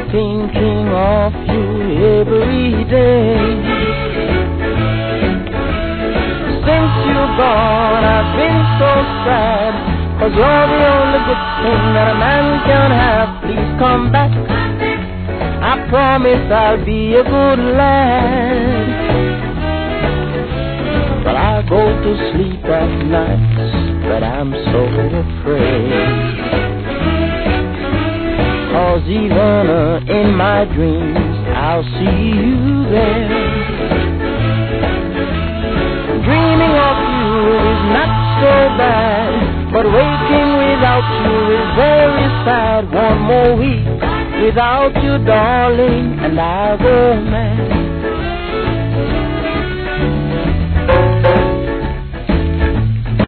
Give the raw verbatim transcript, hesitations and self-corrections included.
thinking of you every day. Since you're gone, I've been so sad, 'cause you're the only good thing that a man can have. Please come back, I promise I'll be a good lad. But I go to sleep at night, but I'm so afraid, 'cause even uh, in my dreams I'll see you there. Dreaming of you is not so bad, but waking without you is very sad. One more week without you, darling, and I'll go mad.